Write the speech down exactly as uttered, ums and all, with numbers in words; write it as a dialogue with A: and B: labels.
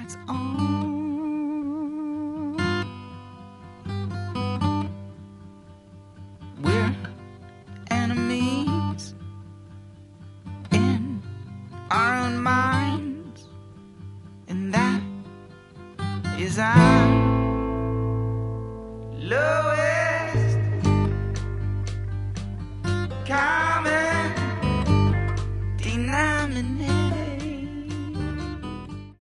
A: that's all. We're enemies in our own minds, and that is our lowest kind.